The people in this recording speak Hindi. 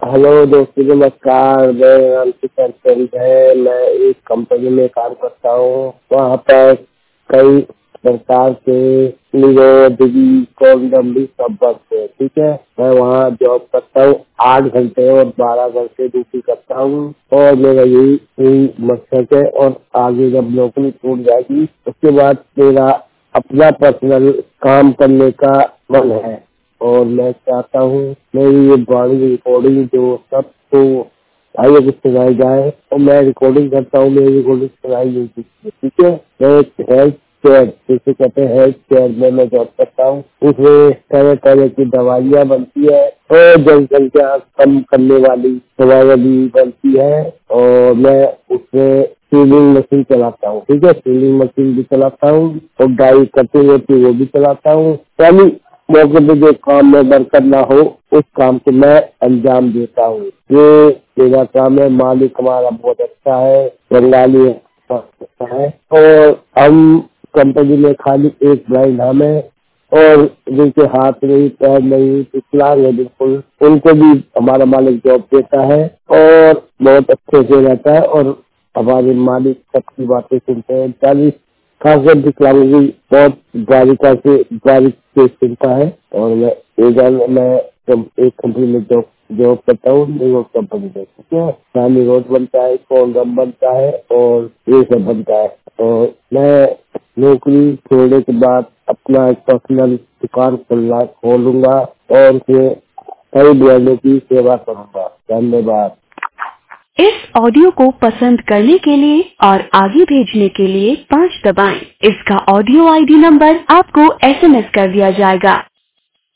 हेलो दोस्तों, नमस्कार। मेरा नाम किशन चंद है। मैं एक कंपनी में काम करता हूँ। वहाँ पर कई प्रकार के निरोधी कॉन्डम भी सब बनते हैं। ठीक है, मैं वहाँ जॉब करता हूँ। 8 घंटे और 12 घंटे ड्यूटी करता हूँ और मेरा यही मकसद है। और आगे जब नौकरी छूट जाएगी उसके बाद मेरा अपना पर्सनल काम करने का मन है और मैं चाहता हूँ मेरी ये बॉडी रिकॉर्डिंग जो सब तो भाइयों को सुनाई जाए और मैं रिकॉर्डिंग करता हूँ। मेरी रिकॉर्डिंग सुनाई नहीं। ठीक है, मैं एक हेल्थ केयर जिसे कहते हैं हेल्थ केयर में मैं जॉब करता हूँ। उसमें तरह तरह की दवाइयाँ बनती है और जनसंख्या कम करने वाली दवाइयाँ भी बनती है और मैं उसमें सीलिंग मशीन चलाता हूँ। ठीक है, सीलिंग मशीन भी चलाता हूँ और डाई कटिंग होती है वो भी चलाता हूँ। यानी मौके पे जो काम में बरकत ना हो उस काम को मैं अंजाम देता हूँ। ये मेरा काम है। मालिक हमारा बहुत अच्छा है, बंगाली है और हम कंपनी में खाली एक ब्लाइंड हम है और जिनके हाथ नहीं पैर नहीं विकलांग है बिल्कुल, उनको भी हमारा मालिक जॉब देता है और बहुत अच्छे से रहता है और हमारे मालिक सबकी बातें सुनते हैं। 40 खासकर विकलांगी बहुत बारीक से सुनता है और मैं एक कंपनी में जॉब करता हूँ। न्यूयॉर्क कंपनी में। ठीक है, नानी रोड बनता है, कॉन्डम बनता है और ये सब बनता है। और मैं नौकरी छोड़ने के बाद अपना एक पर्सनल दुकान खोलूंगा और उसमें कई ब्रांडों की सेवा करूंगा। धन्यवाद। इस ऑडियो को पसंद करने के लिए और आगे भेजने के लिए 5 दबाएं। इसका ऑडियो आईडी नंबर आपको एसएमएस कर दिया जाएगा।